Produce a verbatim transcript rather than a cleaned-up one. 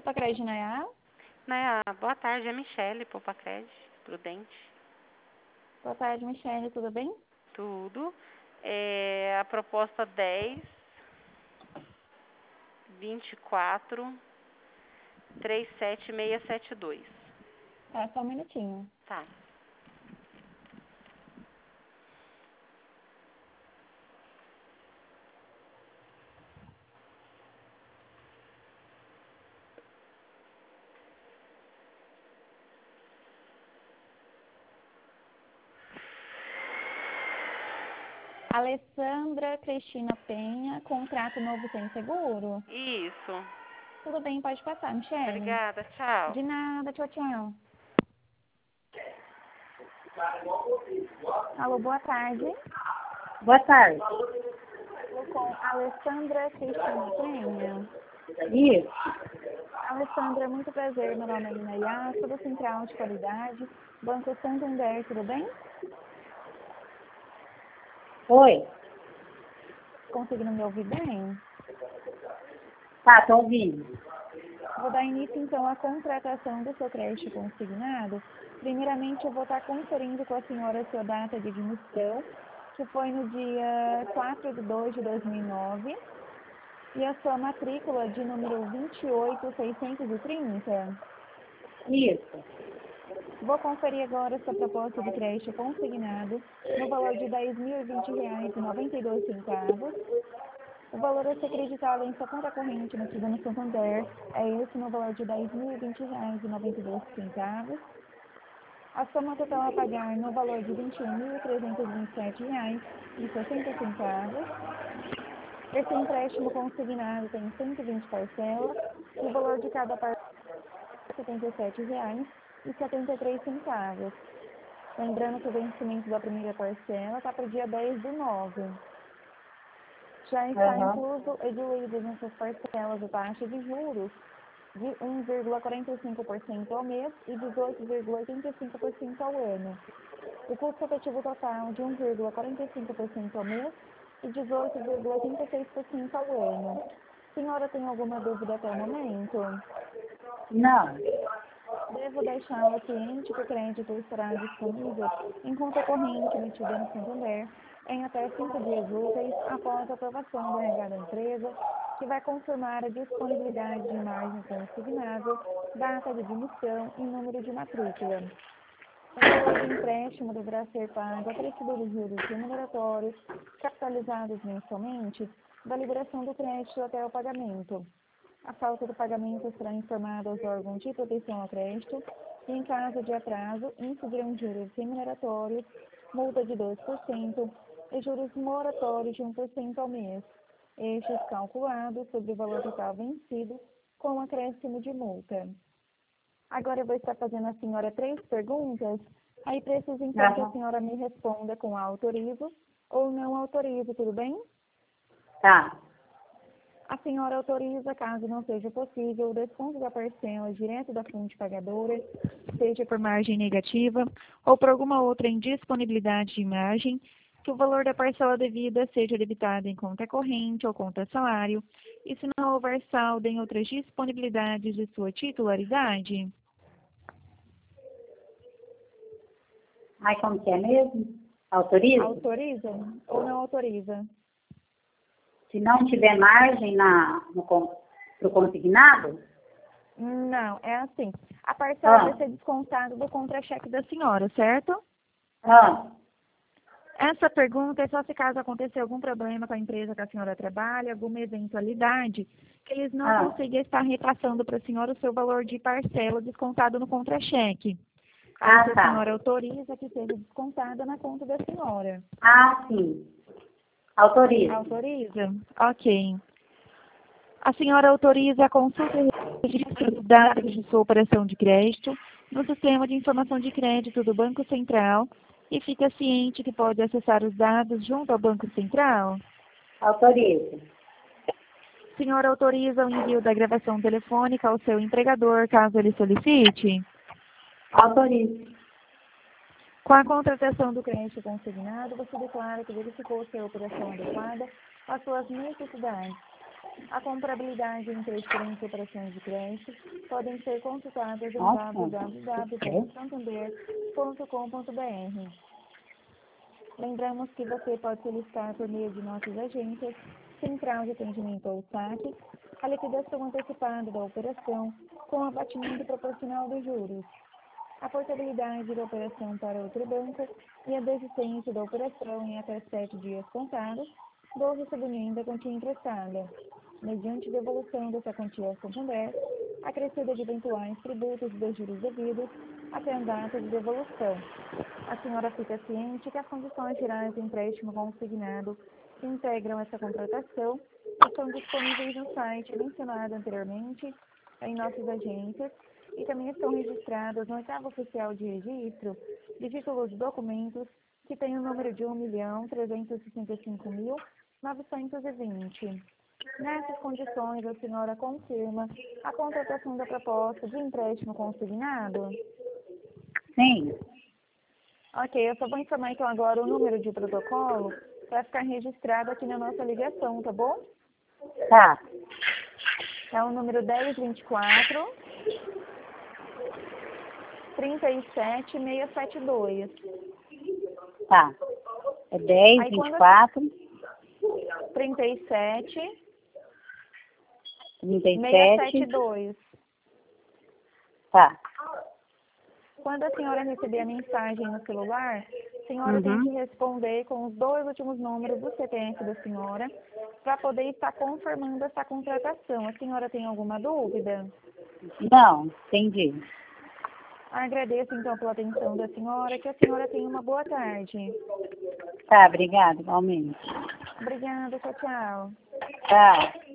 Poupa-Crédito Nayá. Né, boa tarde, é Michele, Poupa-Crédito, Prudente. Boa tarde, Michele, tudo bem? Tudo. É, a proposta dez, vinte e quatro, trinta e sete, seiscentos e setenta e dois. Tá, só um minutinho. Tá. Alessandra Cristina Penha, contrato novo sem seguro. Isso. Tudo bem, pode passar, Michele. Obrigada, tchau. De nada, tchau, tchau. Alô, boa tarde. Boa tarde. Estou com Alessandra Cristina Penha. Isso. Alessandra, muito prazer, meu nome é Inayá, sou da Central de Qualidade, Banco Santander, tudo bem? Oi. Conseguindo me ouvir bem? Tá, tô ouvindo. Vou dar início, então, à contratação do seu crédito consignado. Primeiramente, eu vou estar conferindo com a senhora a sua data de admissão, que foi no dia quatro de dois de dois mil e nove, e a sua matrícula de número vinte e oito, seiscentos e trinta. Isso. Vou conferir agora a sua proposta de crédito consignado no valor de dez mil e vinte reais e noventa e dois centavos. O valor a ser acreditado em sua conta corrente no Tesouro Santander é esse no valor de dez mil e vinte reais e noventa e dois centavos. A soma total a pagar no valor de vinte e um mil trezentos e vinte e sete reais e sessenta centavos. Esse empréstimo consignado tem cento e vinte parcelas e o valor de cada parcela é setenta e sete reais e setenta e três centavos. Lembrando que o vencimento da primeira parcela está para o dia dez do nove. Já está Uhum. incluso e diluído nessas parcelas a taxa de juros de um vírgula quarenta e cinco por cento ao mês e dezoito vírgula oitenta e cinco por cento ao ano. O custo efetivo total de um vírgula quarenta e cinco por cento ao mês e dezoito vírgula oitenta e seis por cento ao ano. Senhora, tem alguma dúvida até o momento? Não. Devo deixá-la ciente que o crédito estará disponível em conta corrente emitida no Santander em até cinco dias úteis após a aprovação do R H da empresa, que vai confirmar a disponibilidade de margem consignável, data de admissão e número de matrícula. O valor do empréstimo deverá ser pago a preço dos juros remuneratórios, capitalizados mensalmente, da liberação do crédito até o pagamento. A falta do pagamento será informada aos órgãos de proteção ao crédito e, em caso de atraso, incidirão juros remuneratórios, multa de dois por cento e juros moratórios de um por cento ao mês, estes calculados sobre o valor total vencido com acréscimo de multa. Agora eu vou estar fazendo à senhora três perguntas, aí preciso então que a Uhum. senhora me responda com autorizo ou não autorizo, tudo bem? Tá. A senhora autoriza, caso não seja possível, o desconto da parcela direto da fonte pagadora, seja por margem negativa ou por alguma outra indisponibilidade de margem, que o valor da parcela devida seja debitado em conta corrente ou conta salário, e se não houver saldo em outras disponibilidades de sua titularidade. Aí como que é mesmo? Autoriza? Autoriza ou não autoriza? Se não tiver margem na, no, pro consignado? Não, é assim. A parcela Ah. vai ser descontada do contra-cheque da senhora, certo? Ah. Essa pergunta é só se caso acontecer algum problema com a empresa que a senhora trabalha, alguma eventualidade, que eles não Ah. consigam estar repassando para a senhora o seu valor de parcela descontado no contra-cheque. Aí Ah, se a tá. senhora autoriza que seja descontada na conta da senhora. Ah, sim. Autoriza. Autoriza? Ok. A senhora autoriza a consulta e registro dos dados de sua operação de crédito no sistema de informação de crédito do Banco Central e fica ciente que pode acessar os dados junto ao Banco Central? Autoriza. A senhora autoriza o envio da gravação telefônica ao seu empregador, caso ele solicite? Autoriza. Com a contratação do cliente consignado, você declara que verificou ser a operação adequada às suas necessidades, A comprabilidade entre as diferentes operações de crédito podem ser consultadas em Nossa, w w w ponto santander ponto com ponto b r. Lembramos que você pode solicitar por meio de nossas agências, Central de Atendimento ou saque, a liquidação antecipada da operação com abatimento proporcional dos juros, a portabilidade da operação para outro banco e a desistência da operação em até sete dias contados do recebimento da quantia emprestada, mediante devolução dessa quantia ao Santander, acrescida de eventuais tributos e dos juros devidos até a data de devolução. A senhora fica ciente que as condições gerais do empréstimo consignado que integram essa contratação estão disponíveis no site mencionado anteriormente em nossas agências e também estão registradas no oitavo oficial de registro de títulos de documentos que tem o número de um milhão trezentos e sessenta e cinco mil novecentos e vinte. Nessas condições, a senhora confirma a contratação da proposta de empréstimo consignado? Sim. Ok, eu só vou informar então agora o número de protocolo para ficar registrado aqui na nossa ligação, tá bom? Tá. É o número dez vinte e quatro, trinta e sete, seiscentos e setenta e dois. Tá. É dez, Aí, vinte e quatro, trinta e sete, trinta e seiscentos e setenta e sete. dois. Tá. Quando a senhora receber a mensagem no celular, a senhora Uhum. tem que responder com os dois últimos números do C P F da senhora para poder estar confirmando essa contratação. A senhora tem alguma dúvida? Não, entendi. Agradeço então pela atenção da senhora, que a senhora tenha uma boa tarde. Tá, obrigada, igualmente. Obrigada, tchau, tchau. Tá.